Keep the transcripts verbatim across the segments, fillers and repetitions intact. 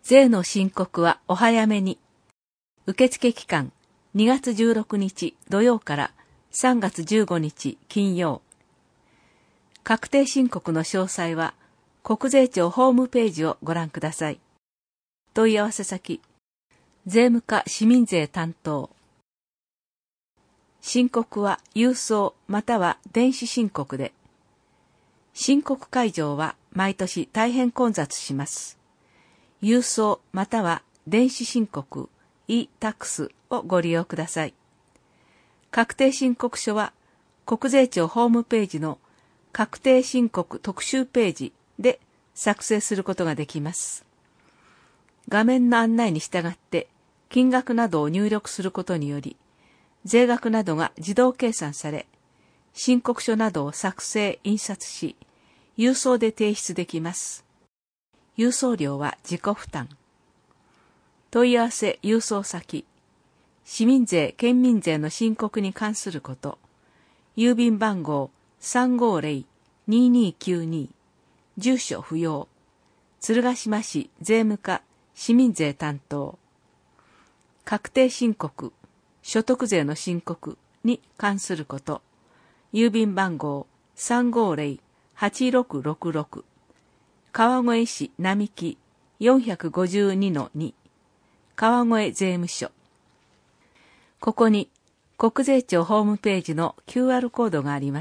税の申告はお早めに。受付期間にがつじゅうろくにち土曜からさんがつじゅうごにち金曜。確定申告の詳細は国税庁ホームページをご覧ください。問い合わせ先、税務課市民税担当。申告は郵送または電子申告で。申告会場は毎年大変混雑します。郵送または電子申告 e-タックス をご利用ください。確定申告書は国税庁ホームページの確定申告特集ページで作成することができます。画面の案内に従って金額などを入力することにより、税額などが自動計算され、申告書などを作成・印刷し、郵送で提出できます。郵送料は自己負担。問い合わせ郵送先、市民税・県民税の申告に関すること、郵便番号 さんごーぜろーにーにーきゅうに、住所不要、鶴ヶ島市税務課市民税担当、確定申告、所得税の申告に関すること、郵便番号 さんごーぜろーはちろくろくろく、川越市並木 よんごにのに、川越税務署。ここに国税庁ホームページの キューアール コードがあります。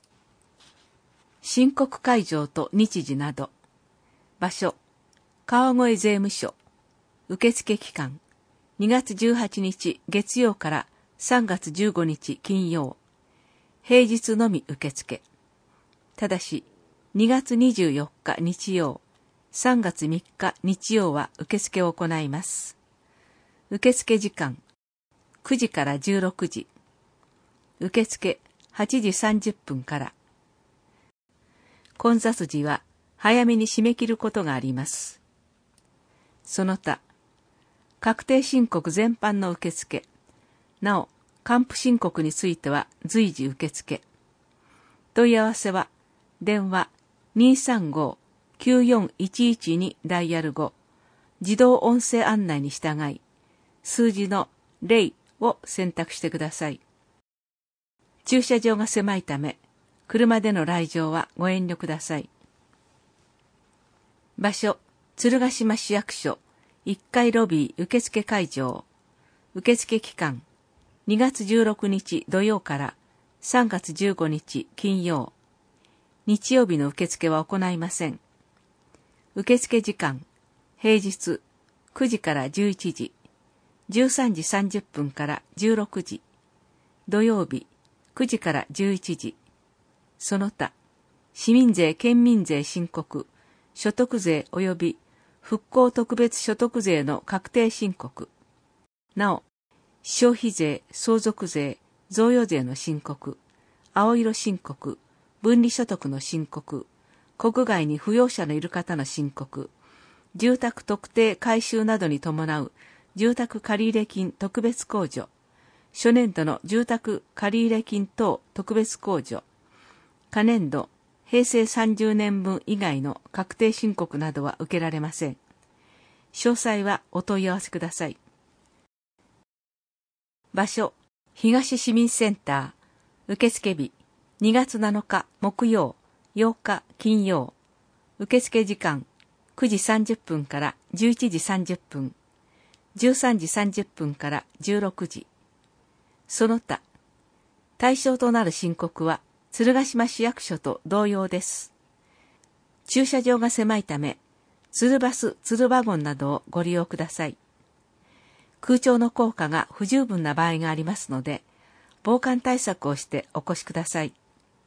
申告会場と日時など。場所、川越税務署。受付期間、にがつじゅうはちにち月曜からさんがつじゅうごにち金曜。平日のみ受付。ただし、にがつにじゅうよっか日曜、さんがつみっか日曜は受付を行います。受付時間、くじからじゅうろくじ。受付はちじさんじゅっぷんから。混雑時は早めに締め切ることがあります。その他、確定申告全般の受付、なお、還付申告については随時受付。問い合わせは、電話 にーさんごーきゅうよんいちいち にダイヤル後、自動音声案内に従い、数字のゼロを選択してください。駐車場が狭いため、車での来場はご遠慮ください。場所、鶴ヶ島市役所いっかいロビー受付会場。受付期間、にがつじゅうろくにち土曜からさんがつじゅうごにち金曜。日曜日の受付は行いません。受付時間、平日くじからじゅういちじ、じゅうさんじさんじゅっぷんからじゅうろくじ、土曜日くじからじゅういちじ。その他、市民税・県民税申告、所得税及び復興特別所得税の確定申告。なお、消費税、相続税、贈与税の申告、青色申告、分離所得の申告、国外に扶養者のいる方の申告、住宅特定改修などに伴う住宅借入金特別控除、初年度の住宅借入金等特別控除、可年度、平成さんじゅうねんぶん以外の確定申告などは受けられません。詳細はお問い合わせください。場所、東市民センター、受付日、にがつなのか木曜、ようか金曜。受付時間、くじさんじゅっぷんからじゅういちじさんじゅっぷん、じゅうさんじさんじゅっぷんからじゅうろくじ。その他、対象となる申告は、鶴ヶ島市役所と同様です。駐車場が狭いため、鶴バス、鶴ワゴンなどをご利用ください。空調の効果が不十分な場合がありますので、防寒対策をしてお越しください。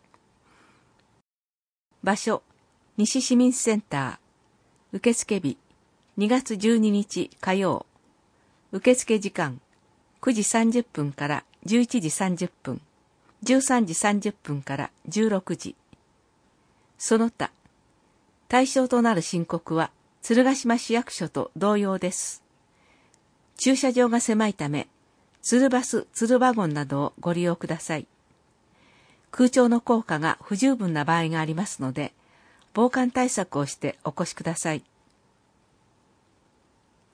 場所、西市民センター、受付日、にがつじゅうににち火曜。受付時間、くじさんじゅっぷんからじゅういちじさんじゅっぷん、じゅうさんじさんじゅっぷんからじゅうろくじ。その他、対象となる申告は鶴ヶ島市役所と同様です。駐車場が狭いため、鶴バス、鶴ワゴンなどをご利用ください。空調の効果が不十分な場合がありますので、防寒対策をしてお越しください。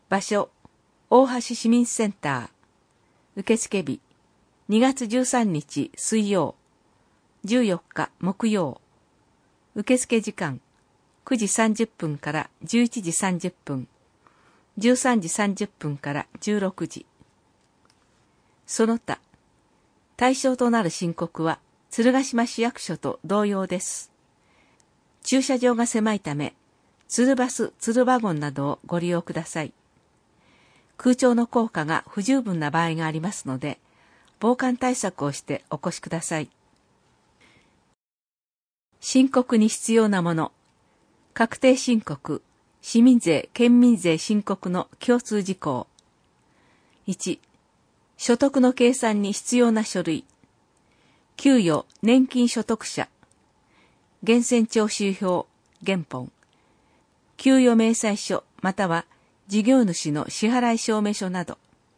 場所、大橋市民センター。受付日、にがつじゅうさんにち水曜、じゅうよっか木曜。受付時間、くじさんじゅっぷんからじゅういちじさんじゅっぷん、じゅうさんじさんじゅっぷんからじゅうろくじ。その他、対象となる申告は、鶴ヶ島市役所と同様です。駐車場が狭いため、鶴バス、鶴ワゴンなどをご利用ください。空調の効果が不十分な場合がありますので、防寒対策をしてお越しください。申告に必要なもの。確定申告、市民税、県民税申告の共通事項。いち、所得の計算に必要な書類。給与、年金所得者。源泉徴収票、原本。給与明細書または事業主の支払い証明書など。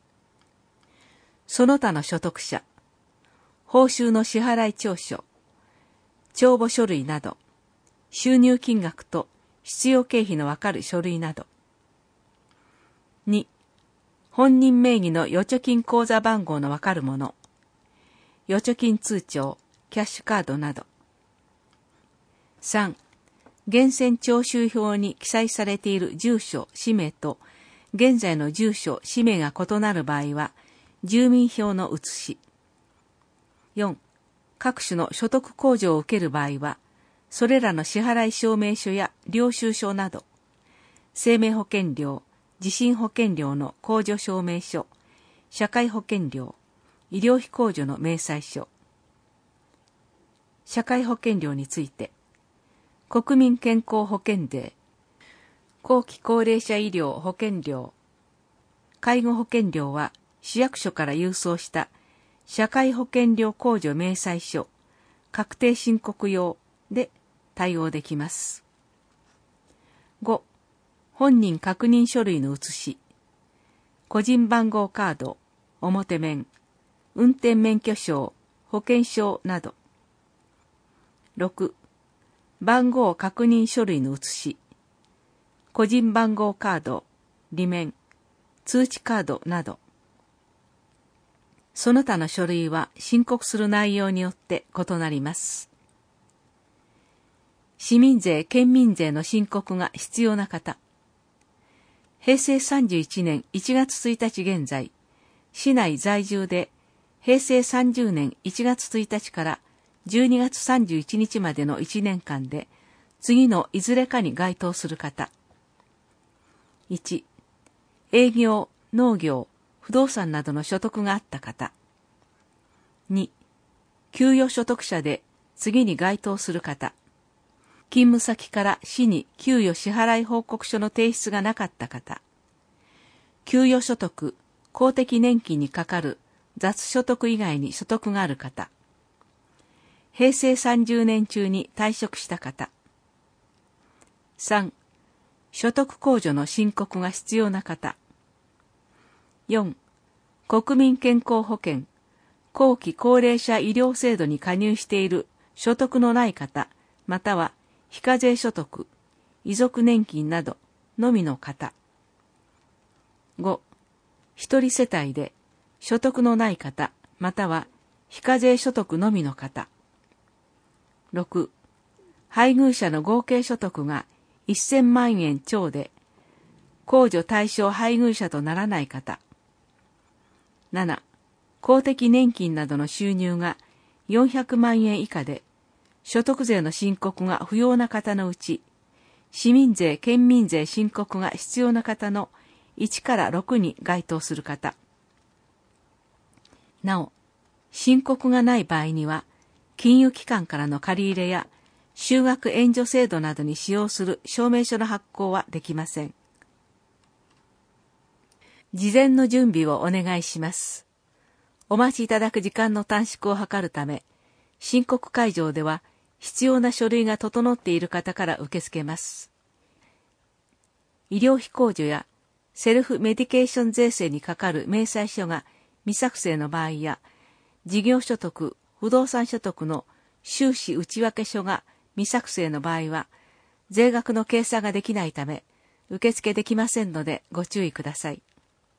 その他の所得者。報酬の支払い調書。帳簿書類など。収入金額と必要経費のわかる書類など。に、本人名義の預貯金口座番号のわかるもの。預貯金通帳、キャッシュカードなど。さん、源泉徴収票に記載されている住所、氏名と現在の住所、氏名が異なる場合は、住民票の写し。よん、各種の所得控除を受ける場合は、それらの支払い証明書や領収書など、生命保険料、地震保険料の控除証明書、社会保険料、医療費控除の明細書。社会保険料について、国民健康保険税、後期高齢者医療保険料、介護保険料は市役所から郵送した社会保険料控除明細書、確定申告用で対応できます。ご、本人確認書類の写し、個人番号カード、表面、運転免許証、保険証など。ろく、番号確認書類の写し、個人番号カード、裏面、通知カードなど。その他の書類は申告する内容によって異なります。市民税、県民税の申告が必要な方。へいせいさんじゅういちねんいちがつついたち現在、市内在住でへいせいさんじゅうねんいちがつついたちからじゅうにがつさんじゅういちにちまでのいちねんかんで、次のいずれかに該当する方。いち、営業、農業、不動産などの所得があった方。に、給与所得者で次に該当する方。勤務先から市に給与支払い報告書の提出がなかった方。給与所得、公的年金にかかる雑所得以外に所得がある方。へいせいさんじゅうねん中に退職した方。さん、所得控除の申告が必要な方。よん、国民健康保険、後期高齢者医療制度に加入している所得のない方、または非課税所得、遺族年金などのみの方。ご、一人世帯で所得のない方、または非課税所得のみの方。ろく、配偶者の合計所得がせんまんえん超で、控除対象配偶者とならない方。なな、公的年金などの収入がよんひゃくまんえん以下で、所得税の申告が不要な方のうち、市民税、県民税申告が必要な方のいちからろくに該当する方。なお、申告がない場合には、金融機関からの借り入れや就学援助制度などに使用する証明書の発行はできません。事前の準備をお願いします。お待ちいただく時間の短縮を図るため、申告会場では必要な書類が整っている方から受け付けます。医療費控除やセルフメディケーション税制にかかる明細書が未作成の場合や、事業所得、不動産所得の収支内訳書が未作成の場合は、税額の計算ができないため、 受付できませんのでご注意ください。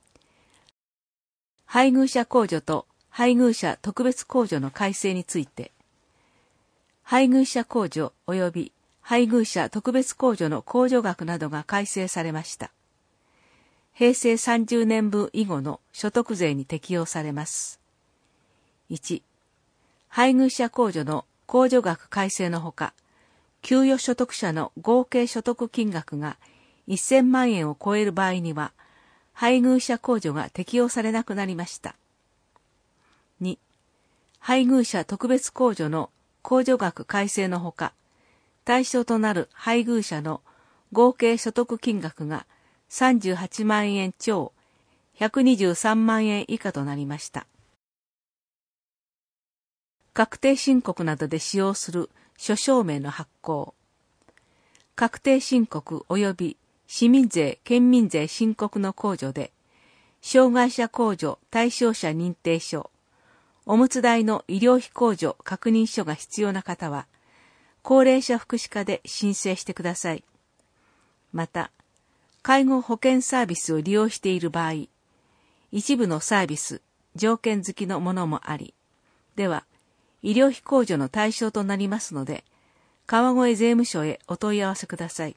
配偶者控除と配偶者特別控除の改正について、配偶者控除及び配偶者特別控除の控除額などが改正されました。平成さんじゅうねんぶん以後の所得税に適用されます。いち、配偶者控除の控除額改正のほか、給与所得者の合計所得金額がせんまんえんを超える場合には、配偶者控除が適用されなくなりました。に、配偶者特別控除の控除額改正のほか、対象となる配偶者の合計所得金額がさんじゅうはちまんえん超ひゃくにじゅうさんまんえん以下となりました。確定申告などで使用する諸証明の発行。確定申告及び市民税・県民税申告の控除で、障害者控除対象者認定書、おむつ代の医療費控除確認書が必要な方は、高齢者福祉課で申請してください。また、介護保険サービスを利用している場合、一部のサービス、条件付きのものもあり、では、医療費控除の対象となりますので、川越税務署へお問い合わせください。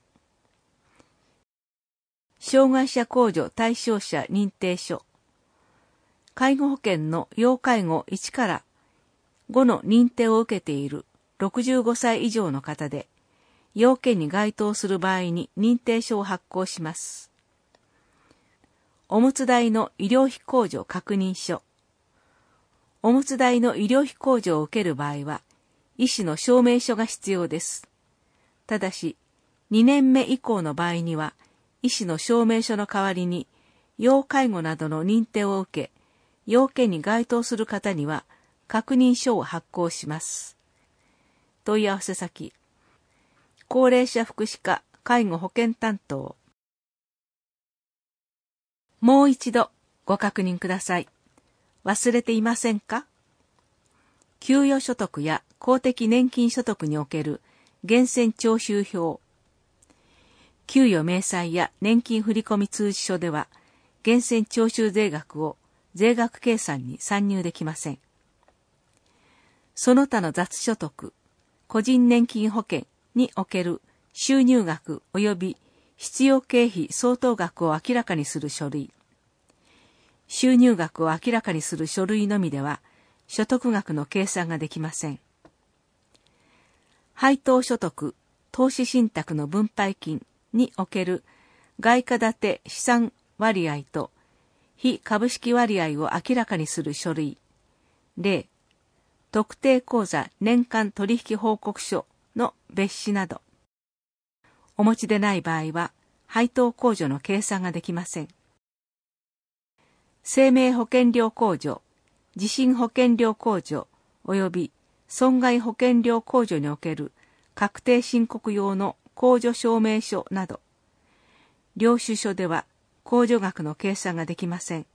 障害者控除対象者認定書。介護保険の要介護いちからごの認定を受けているろくじゅうごさい以上の方で、要件に該当する場合に認定書を発行します。おむつ代の医療費控除確認書。おむつ代の医療費控除を受ける場合は、医師の証明書が必要です。ただし、にねんめ以降の場合には、医師の証明書の代わりに、要介護などの認定を受け、要件に該当する方には、確認書を発行します。問い合わせ先、高齢者福祉課介護保険担当。もう一度ご確認ください。忘れていませんか？給与所得や公的年金所得における源泉徴収票。給与明細や年金振込通知書では、源泉徴収税額を税額計算に算入できません。その他の雑所得、個人年金保険における収入額及び必要経費相当額を明らかにする書類。収入額を明らかにする書類のみでは、所得額の計算ができません。配当所得、投資信託の分配金における外貨建て資産割合と非株式割合を明らかにする書類。例、特定口座年間取引報告書の別紙など。お持ちでない場合は、配当控除の計算ができません。生命保険料控除、地震保険料控除及び損害保険料控除における確定申告用の控除証明書など、領収書では控除額の計算ができません。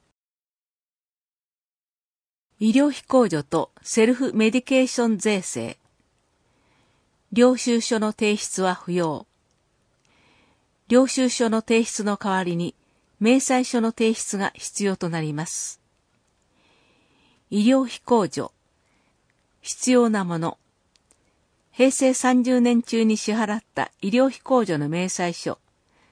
医療費控除とセルフメディケーション税制。領収書の提出は不要。領収書の提出の代わりに、明細書の提出が必要となります。医療費控除。必要なもの。平成さんじゅうねん中に支払った医療費控除の明細書。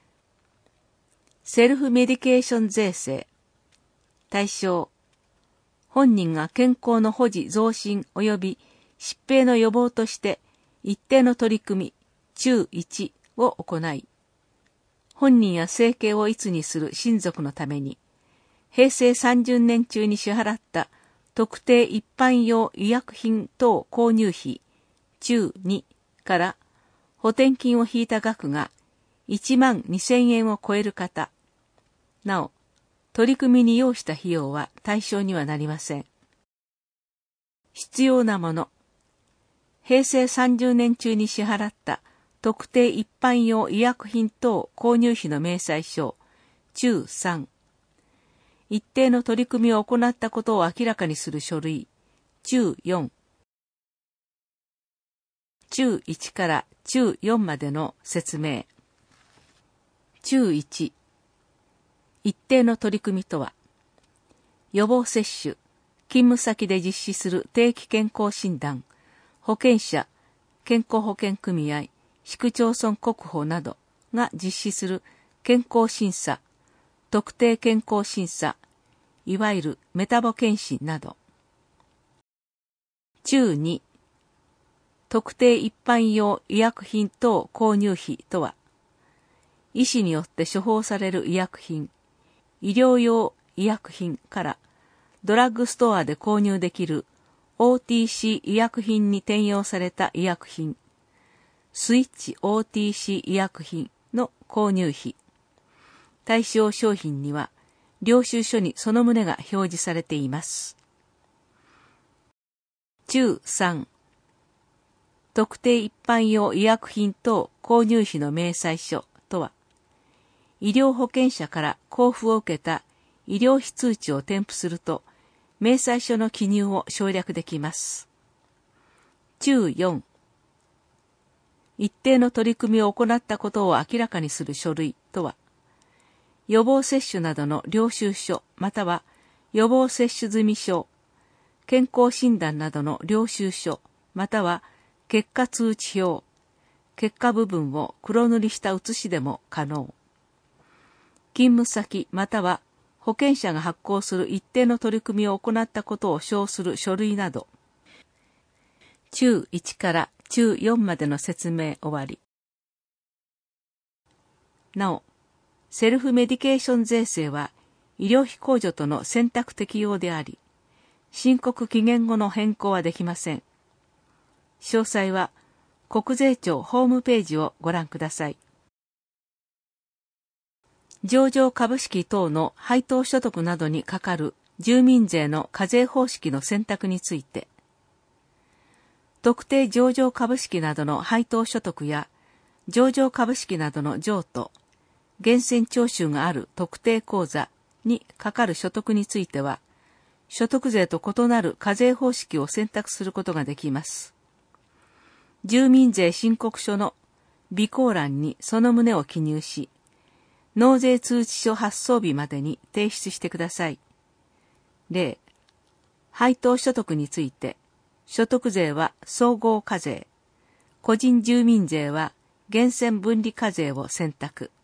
セルフメディケーション税制。対象。本人が健康の保持増進及び疾病の予防として一定の取り組み、中いちを行い、本人や生計をいつにする親族のために、平成さんじゅうねん中に支払った特定一般用医薬品等購入費、中にから補填金を引いた額がいちまんにせんえんを超える方、なお、取り組みに要した費用は対象にはなりません。必要なもの。平成さんじゅうねん中に支払った特定一般用医薬品等購入費の明細書、中さん。一定の取り組みを行ったことを明らかにする書類、中よん。中いちから中よんまでの説明。 注いち、一定の取り組みとは、予防接種、勤務先で実施する定期健康診断、保険者、健康保険組合、市区町村国保などが実施する健康審査、特定健康審査、いわゆるメタボ検診など。注に、特定一般用医薬品等購入費とは、医師によって処方される医薬品、医療用医薬品からドラッグストアで購入できる オーティーシー 医薬品に転用された医薬品、スイッチ オーティーシー 医薬品の購入費。対象商品には領収書にその旨が表示されています。注さん、特定一般用医薬品等購入費の明細書とは、医療保険者から交付を受けた医療費通知を添付すると、明細書の記入を省略できます。注よん、一定の取り組みを行ったことを明らかにする書類とは、予防接種などの領収書または予防接種済証、健康診断などの領収書または結果通知表、結果部分を黒塗りした写しでも可能。勤務先または保険者が発行する一定の取り組みを行ったことを証する書類など。注いちから注よんまでの説明終わり。なお、セルフメディケーション税制は医療費控除との選択適用であり、申告期限後の変更はできません。詳細は国税庁ホームページをご覧ください。上場株式等の配当所得などにかかる住民税の課税方式の選択について、特定上場株式などの配当所得や上場株式などの譲渡、源泉徴収がある特定口座にかかる所得については、所得税と異なる課税方式を選択することができます。住民税申告書の備考欄にその旨を記入し、納税通知書発送日までに提出してください。例、配当所得について、所得税は総合課税、個人住民税は源泉分離課税を選択。